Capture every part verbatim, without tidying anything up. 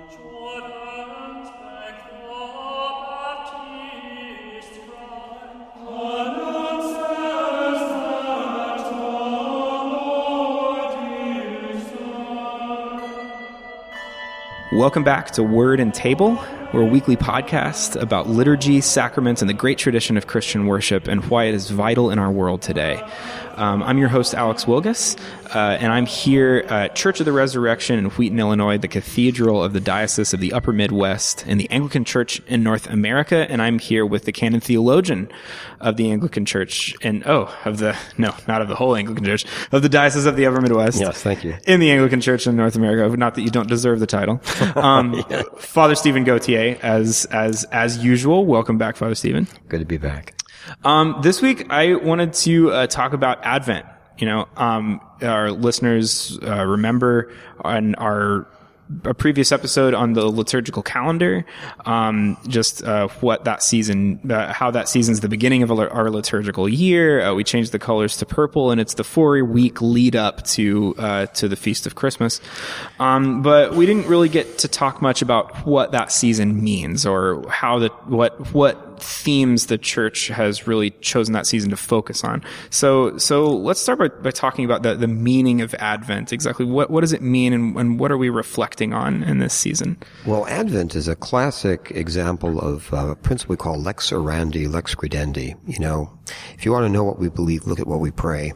Welcome back to Word and Table. We're a weekly podcast about liturgy, sacraments, and the great tradition of Christian worship and why it is vital in our world today. Um, I'm your host, Alex Wilgus, uh, and I'm here at Church of the Resurrection in Wheaton, Illinois, the cathedral of the Diocese of the Upper Midwest and the Anglican Church in North America, and I'm here with the canon theologian of the Anglican Church, and oh, of the, no, not of the whole Anglican Church, of the Diocese of the Upper Midwest. Yes, thank you. In the Anglican Church in North America, not that you don't deserve the title. Um, yeah. Father Stephen Gauthier, as, as, as usual. Welcome back, Father Stephen. Good to be back. Um, this week I wanted to uh, talk about Advent. You know, um, our listeners uh, remember on our a previous episode on the liturgical calendar, um, just uh, what that season, uh, how that season's the beginning of our liturgical year. Uh, we changed the colors to purple, and it's the four-week lead up to uh, to the Feast of Christmas. Um, but we didn't really get to talk much about what that season means or how the what what themes the Church has really chosen that season to focus on. So so let's start by, by talking about the the meaning of Advent. Exactly what what does it mean, and, and what are we reflecting on in this season? Well, Advent is a classic example of uh, a principle we call lex orandi, lex credendi. You know, if you want to know what we believe, look at what we pray.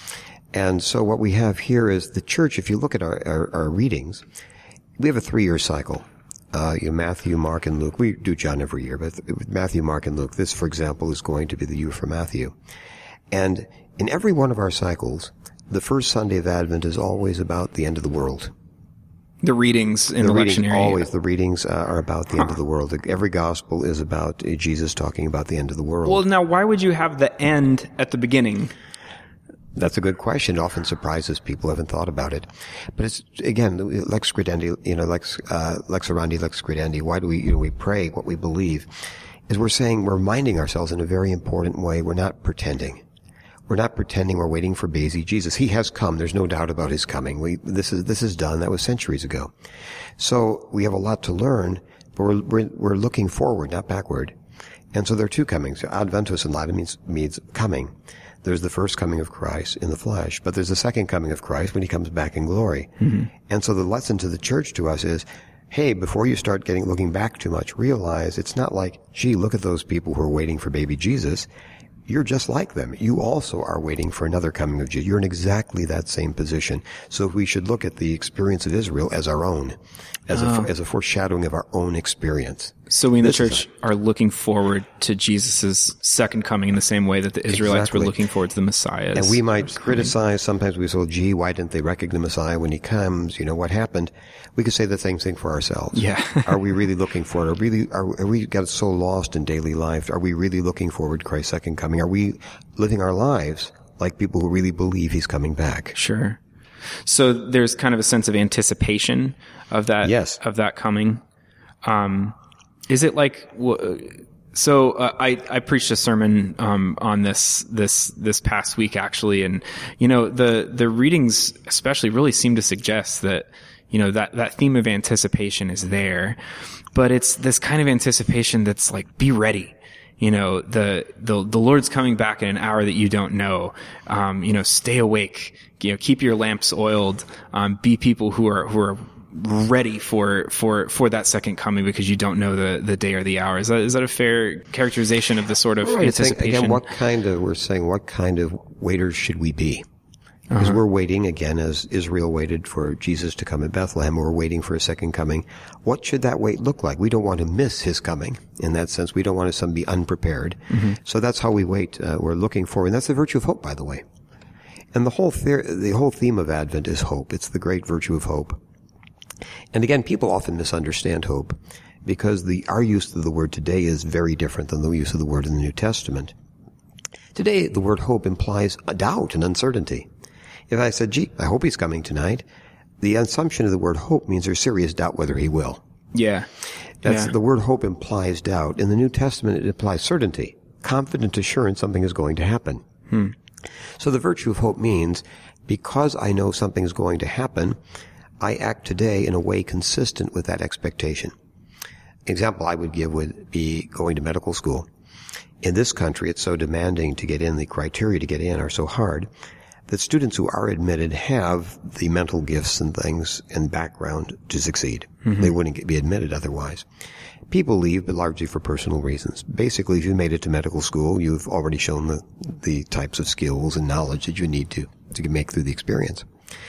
And so what we have here is the Church. If you look at our, our, our readings, we have a three-year cycle. Uh, you know, Matthew, Mark, and Luke. We do John every year, but with Matthew, Mark, and Luke, this, for example, is going to be the year for Matthew. And in every one of our cycles, the first Sunday of Advent is always about the end of the world. The readings in the, the readings, lectionary. Always, the readings uh, are about the huh. end of the world. Every gospel is about uh, Jesus talking about the end of the world. Well, now, why would you have the end at the beginning? That's a good question. It often surprises people who haven't thought about it. But it's, again, lex credendi, you know, lex, uh, lex orandi, lex credendi. Why do we, you know, we pray what we believe? Is we're saying, we're reminding ourselves in a very important way. We're not pretending. We're not pretending we're waiting for baby Jesus. He has come. There's no doubt about his coming. We, this is, this is done. That was centuries ago. So we have a lot to learn, but we're, we're, we're looking forward, not backward. And so there are two comings. So Adventus in Latin means, means coming. There's the first coming of Christ in the flesh, but there's the second coming of Christ when he comes back in glory. Mm-hmm. And so the lesson to the Church to us is, hey, before you start getting, looking back too much, realize it's not like, gee, look at those people who are waiting for baby Jesus. You're just like them. You also are waiting for another coming of Jesus. You're in exactly that same position. So we should look at the experience of Israel as our own, as oh. a as a foreshadowing of our own experience. So we in this the Church a, are looking forward to Jesus' second coming in the same way that the Israelites exactly. were looking forward to the Messiah. And we might criticize, sometimes we say, well, gee, why didn't they recognize the Messiah when he comes? You know, what happened? We could say the same thing for ourselves. Yeah. Are we really looking forward? Are really, are, are we got so lost in daily life? Are we really looking forward to Christ's second coming? Are we living our lives like people who really believe he's coming back? Sure. So there's kind of a sense of anticipation of that, yes. of that coming. Um, is it like, so uh, I, I preached a sermon, um, on this, this, this past week actually. And, you know, the, the readings especially really seem to suggest that, you know, that, that theme of anticipation is there, but it's this kind of anticipation that's like, be ready. You know, the, the, the Lord's coming back in an hour that you don't know. Um, you know, stay awake, you know, keep your lamps oiled, um, be people who are, who are ready for, for, for that second coming because you don't know the, the day or the hour. Is that, is that a fair characterization of the sort of right, anticipation? Think, again, what kind of, we're saying, what kind of waiters should we be? Because uh-huh. we're waiting, again, as Israel waited for Jesus to come in Bethlehem, we're waiting for a second coming. What should that wait look like? We don't want to miss his coming. In that sense, we don't want to be unprepared. Mm-hmm. So that's how we wait. Uh, we're looking for, and that's the virtue of hope, by the way. And the whole the-, the whole theme of Advent is hope. It's the great virtue of hope. And again, people often misunderstand hope because the our use of the word today is very different than the use of the word in the New Testament. Today, the word hope implies a doubt and uncertainty. If I said, gee, I hope he's coming tonight, the assumption of the word hope means there's serious doubt whether he will. Yeah. That's yeah. the word hope implies doubt. In the New Testament, it implies certainty, confident assurance something is going to happen. Hmm. So the virtue of hope means because I know something is going to happen, I act today in a way consistent with that expectation. Example I would give would be going to medical school. In this country, it's so demanding to get in, the criteria to get in are so hard, that students who are admitted have the mental gifts and things and background to succeed. Mm-hmm. They wouldn't be admitted otherwise. People leave, but largely for personal reasons. Basically, if you made it to medical school, you've already shown the, the types of skills and knowledge that you need to, to make through the experience.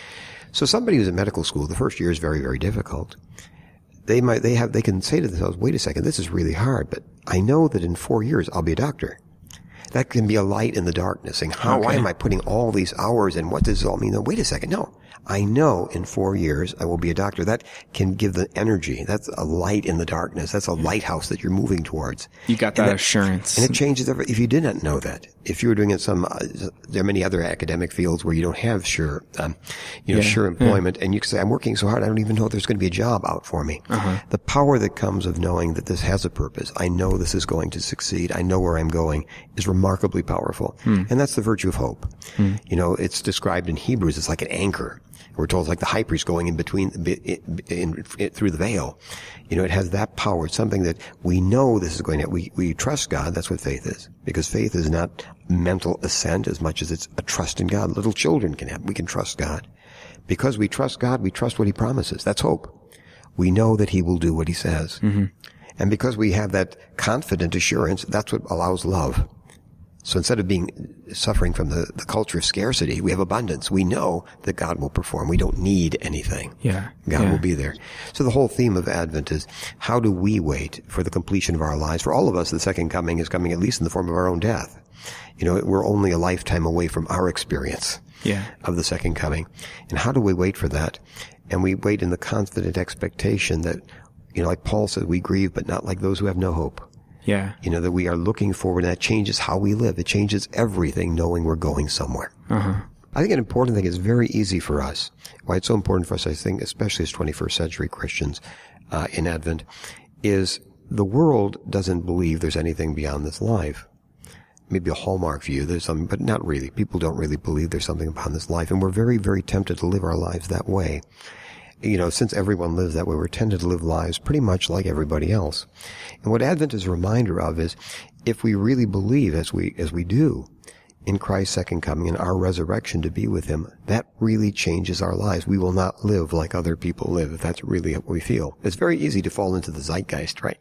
So somebody who's in medical school, the first year is very, very difficult. They might, they have, they can say to themselves, wait a second, this is really hard, but I know that in four years I'll be a doctor. That can be a light in the darkness, saying, how, okay. why am I putting all these hours in? What does it all mean? No, wait a second. No, I know in four years I will be a doctor. That can give the energy. That's a light in the darkness. That's a lighthouse that you're moving towards. You got that, that assurance. And it changes every, if you did not know that. If you were doing it some, uh, there are many other academic fields where you don't have sure, um, you know, yeah, sure employment, yeah. and you can say, I'm working so hard, I don't even know if there's going to be a job out for me. Uh-huh. The power that comes of knowing that this has a purpose, I know this is going to succeed, I know where I'm going, is remarkably powerful. Hmm. And that's the virtue of hope. Hmm. You know, it's described in Hebrews, it's like an anchor. We're told it's like the high priest going in between, in, in, in, through the veil. You know, it has that power. It's something that we know this is going to, we, we trust God. That's what faith is. Because faith is not mental assent as much as it's a trust in God. Little children can have, we can trust God. Because we trust God, we trust what He promises. That's hope. We know that He will do what He says. Mm-hmm. And because we have that confident assurance, that's what allows love. So instead of being suffering from the, the culture of scarcity, we have abundance. We know that God will perform. We don't need anything. Yeah. God yeah. will be there. So the whole theme of Advent is, how do we wait for the completion of our lives? For all of us, the second coming is coming at least in the form of our own death. You know, we're only a lifetime away from our experience yeah. of the second coming. And how do we wait for that? And we wait in the confident expectation that, you know, like Paul said, we grieve, but not like those who have no hope. Yeah. You know, that we are looking forward, and that changes how we live. It changes everything, knowing we're going somewhere. Uh-huh. I think an important thing is very easy for us. Why it's so important for us, I think, especially as twenty-first century Christians, uh, in Advent, is the world doesn't believe there's anything beyond this life. Maybe a hallmark view, there's something, but not really. People don't really believe there's something beyond this life, and we're very, very tempted to live our lives that way. You know, since everyone lives that way, we're tended to live lives pretty much like everybody else. And what Advent is a reminder of is, if we really believe, as we, as we do, in Christ's second coming and our resurrection to be with Him, that really changes our lives. We will not live like other people live, if that's really what we feel. It's very easy to fall into the zeitgeist, right?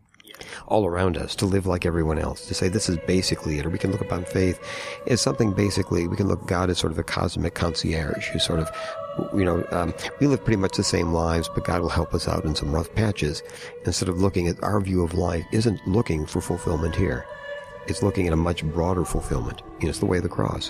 All around us, to live like everyone else, to say this is basically it, or we can look upon faith as something basically, we can look at God as sort of a cosmic concierge who sort of, you know, um, we live pretty much the same lives, but God will help us out in some rough patches. Instead of looking at our view of life, isn't looking for fulfillment here. It's looking at a much broader fulfillment. You know, it's the way of the cross.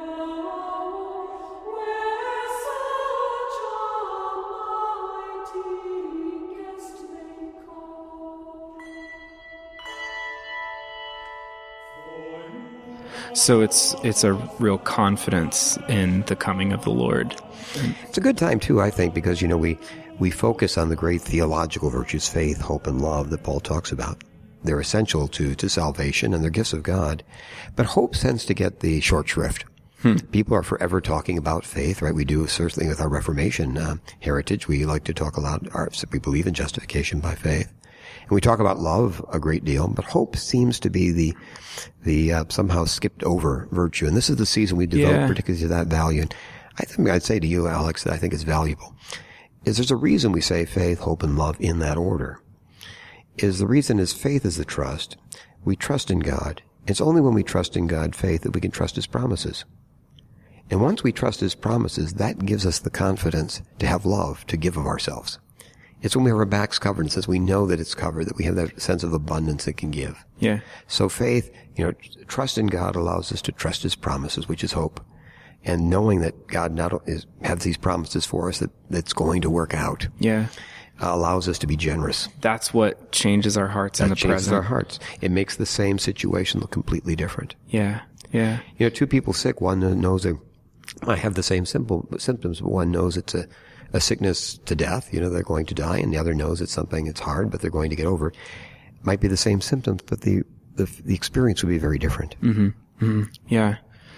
So it's it's a real confidence in the coming of the Lord. It's a good time, too, I think, because, you know, we, we focus on the great theological virtues, faith, hope, and love that Paul talks about. They're essential to, to salvation, and they're gifts of God. But hope tends to get the short shrift. Hmm. People are forever talking about faith, right? We do, certainly with our Reformation uh, heritage. We like to talk a lot, our, we believe in justification by faith. And we talk about love a great deal, but hope seems to be the, the, uh, somehow skipped over virtue. And this is the season we devote yeah. particularly to that value. And I think I'd say to you, Alex, that I think is valuable, is there's a reason we say faith, hope, and love in that order. Is the reason is faith is the trust. We trust in God. It's only when we trust in God, faith, that we can trust His promises. And once we trust His promises, that gives us the confidence to have love, to give of ourselves. It's when we have our backs covered, and since we know that it's covered, that we have that sense of abundance it can give. Yeah. So faith, you know, trust in God allows us to trust His promises, which is hope. And knowing that God not is, has these promises for us, that that's going to work out. Yeah. Uh, allows us to be generous. That's what changes our hearts that in the changes present. our hearts. It makes the same situation look completely different. Yeah. Yeah. You know, two people sick, one knows they might have the same simple symptoms, but one knows it's a a sickness to death, you know, they're going to die, and the other knows it's something, it's hard, but they're going to get over it. Might be the same symptoms, but the, the, the experience would be very different. Mm-hmm. Mm-hmm. Yeah.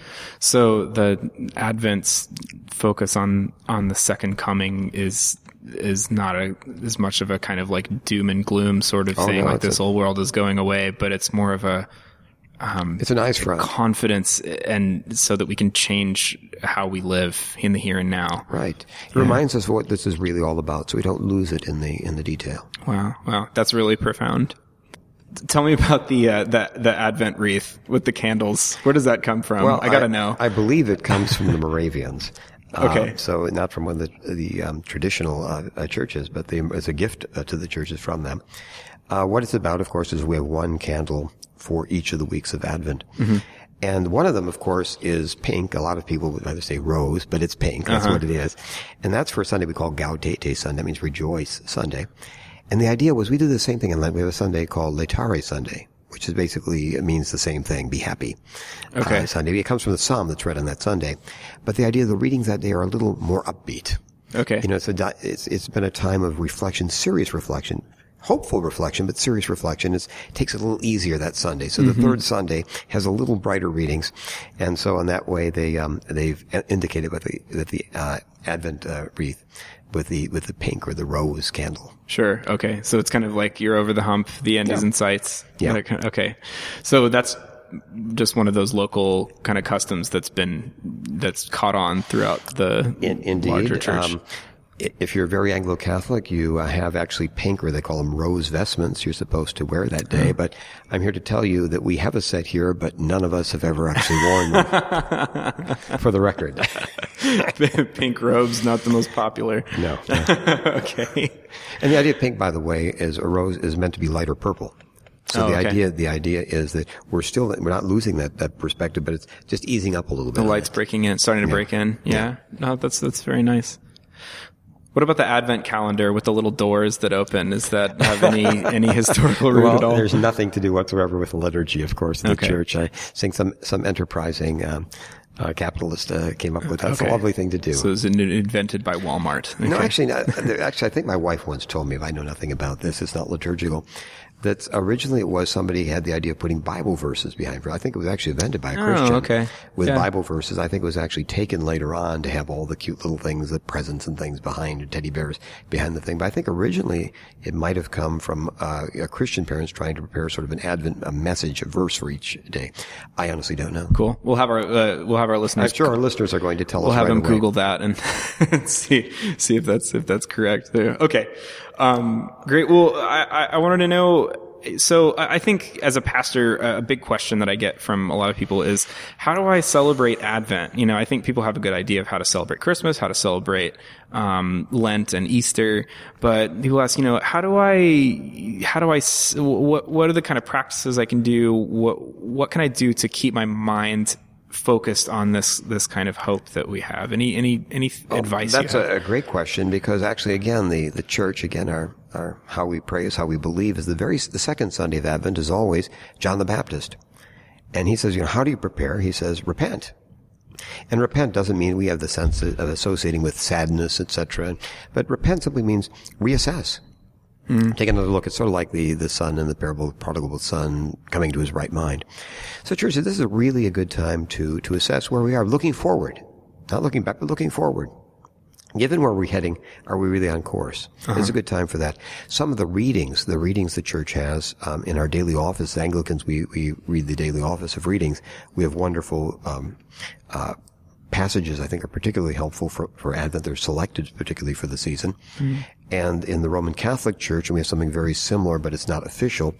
So the Advent's focus on, on the second coming is, is not a, as much of a kind of like doom and gloom sort of Oh, thing, no, like it's this a- whole world is going away, but it's more of a, It's a nice front. confidence, and so that we can change how we live in the here and now. Right. It reminds us what this is really all about, so we don't lose it in the in the detail. Wow, wow, that's really profound. T- Tell me about the uh, the the Advent wreath with the candles. Where does that come from? I gotta know. I believe it comes from the Moravians. Okay. Uh, so not from one of the, the um, traditional uh, uh, churches, but they, as a gift uh, to the churches from them. Uh, what it's about, of course, is we have one candle for each of the weeks of Advent. Mm-hmm. And one of them, of course, is pink. A lot of people would rather say rose, but it's pink. That's Uh-huh. what it is. And that's for a Sunday we call Gaudete Sunday. That means rejoice Sunday. And the idea was we do the same thing in Lent. We have a Sunday called Laetare Sunday, which is basically, it means the same thing, be happy. Okay. Uh, Sunday. It comes from the psalm that's read on that Sunday. But the idea of the readings that day are a little more upbeat. Okay. You know, it's, a, di- it's, it's been a time of reflection, serious reflection, hopeful reflection, but serious reflection. It's, it takes it a little easier that Sunday. So the third Sunday has a little brighter readings. And so in that way, they, um, they've indicated with the, with the, uh, Advent, uh, wreath with the, with the pink or the rose candle. Sure. Okay. So it's kind of like you're over the hump. The end is Yeah. in sight. Yeah. Okay. So that's just one of those local kind of customs that's been, that's caught on throughout the In, indeed. larger church. Um, i- if you're very Anglo-Catholic, you uh, have actually pink, or they call them rose vestments you're supposed to wear that day. But I'm here to tell you that we have a set here, but none of us have ever actually worn them. For the record. Pink robes, not the most popular. No. no. Okay. And the idea of pink, by the way, is a rose is meant to be lighter purple. So Oh, the okay. idea, the idea is that we're still, we're not losing that, that perspective, but it's just easing up a little bit. The on light's it. breaking in, starting to break in. Yeah. No, that's, that's very nice. What about the Advent calendar with the little doors that open? Does that have any, any historical root Well, at all? there's nothing to do whatsoever with the liturgy, of course, in the Okay. church. I think some, some enterprising, um, uh, capitalist, uh, came up with that. It's a Okay. lovely thing to do. So it was in- invented by Walmart. No, Okay. actually, not, actually, I think my wife once told me, if I know nothing about this, it's not liturgical, that originally it was somebody had the idea of putting Bible verses behind it. I think it was actually invented by a Oh, Christian. okay. With Yeah. Bible verses. I think it was actually taken later on to have all the cute little things, the presents and things behind, or teddy bears behind the thing. But I think originally it might have come from uh, a Christian parents trying to prepare sort of an Advent a message, a verse for each day. I honestly don't know. Cool. We'll have our, uh, we'll have our listeners. I'm sure our listeners are going to tell We'll us have right them away. Google that and see see if that's if that's correct. There. Okay, um, great. Well, I, I I wanted to know. So I I think as a pastor, a big question that I get from a lot of people is, how do I celebrate Advent? You know, I think people have a good idea of how to celebrate Christmas, how to celebrate um, Lent and Easter, but people ask, you know, how do I, how do I, s- what what are the kind of practices I can do? What what can I do to keep my mind focused on this this kind of hope that we have? Any any any advice? That's you have? a, a great question, because actually, again, the, the church, again, our, our, how we pray is how we believe is the very, the second Sunday of Advent is always John the Baptist. And he says, you know, how do you prepare? He says, repent. And repent doesn't mean we have the sense of associating with sadness, et cetera. But repent simply means reassess. Mm. Take another look. It's sort of like the, the son in the parable of the prodigal son coming to his right mind. So church, this is a really a good time to, to assess where we are, looking forward. Not looking back, but looking forward. Given where we're heading, are we really on course? Uh-huh. It's a good time for that. Some of the readings, the readings the church has um, in our daily office, the Anglicans, we, we read the daily office of readings. We have wonderful um, uh, passages I think are particularly helpful for, for Advent. They're selected particularly for the season. Mm-hmm. And in the Roman Catholic Church, and we have something very similar, but it's not official,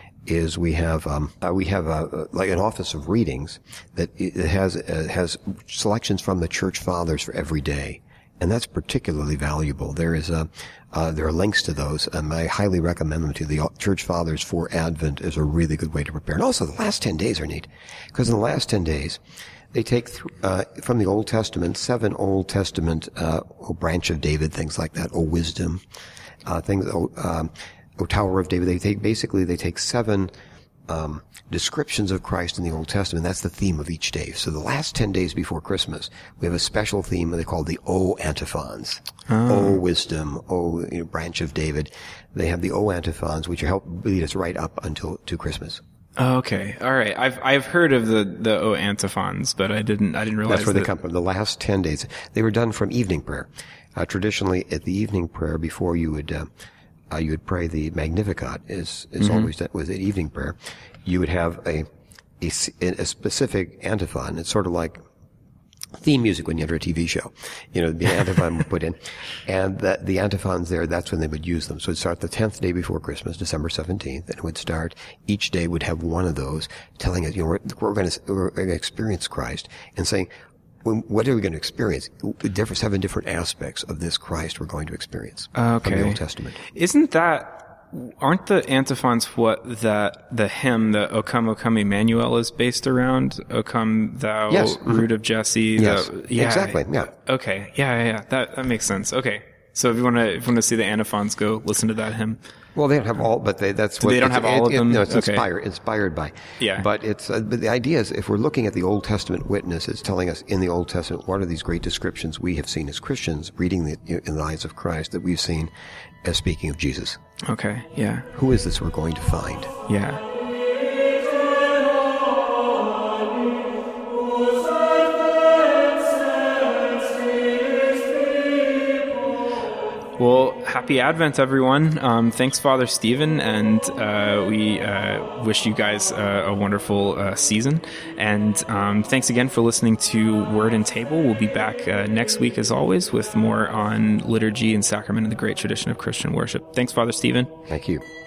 is we have um, uh, we have a, like an office of readings that it has uh, has selections from the church fathers for every day. And that's particularly valuable. There is a, uh, there are links to those, and I highly recommend them to the Church Fathers for Advent is a really good way to prepare. And also the last ten days are neat, because in the last ten days, they take, th- uh, from the Old Testament, seven Old Testament, uh, O Branch of David, things like that, O Wisdom, uh, things, O, um, O Tower of David. They take, basically, they take seven, um, descriptions of Christ in the Old Testament. That's the theme of each day. So the last ten days before Christmas, we have a special theme they call the O antiphons. Oh. O wisdom, O you know, branch of David. They have the O antiphons, which help lead us right up until to Christmas. Oh, okay. All right. I've I've heard of the the O antiphons, but I didn't I didn't realize That's where that. they come from. The last ten days, they were done from evening prayer. Uh, traditionally, at the evening prayer, before you would uh, uh, you would pray the Magnificat, is is mm-hmm. always done with an evening prayer. You would have a, a a specific antiphon. It's sort of like theme music when you enter a T V show. You know, the antiphon put in. And the, the antiphons there, that's when they would use them. So it'd start the tenth day before Christmas, December seventeenth, and it would start, each day would have one of those telling us, you know, we're, we're going to, we're going to experience Christ, and saying, when, what are we going to experience? Different, seven different aspects of this Christ we're going to experience okay. from the Old Testament. Isn't that, aren't the antiphons what that the hymn, the O come, O come Emmanuel, is based around? O come, thou yes. root of Jesse. Yes, the, yeah, exactly. Yeah. Okay. Yeah, yeah, yeah. That that makes sense. Okay. So if you want to, if you want to see the antiphons, go listen to that hymn. Well, they don't have all, but they, that's what they don't have all it, of them. It, no, it's okay. inspired, inspired by. Yeah. But it's, uh, but the idea is, if we're looking at the Old Testament witness, it's telling us in the Old Testament what are these great descriptions we have seen as Christians, reading the, in the eyes of Christ, that we've seen as speaking of Jesus. Okay. Yeah. Who is this we're going to find? Yeah. Well, happy Advent, everyone. Um, thanks, Father Stephen, and uh, we uh, wish you guys uh, a wonderful uh, season. And um, thanks again for listening to Word and Table. We'll be back uh, next week, as always, with more on liturgy and sacrament and the great tradition of Christian worship. Thanks, Father Stephen. Thank you.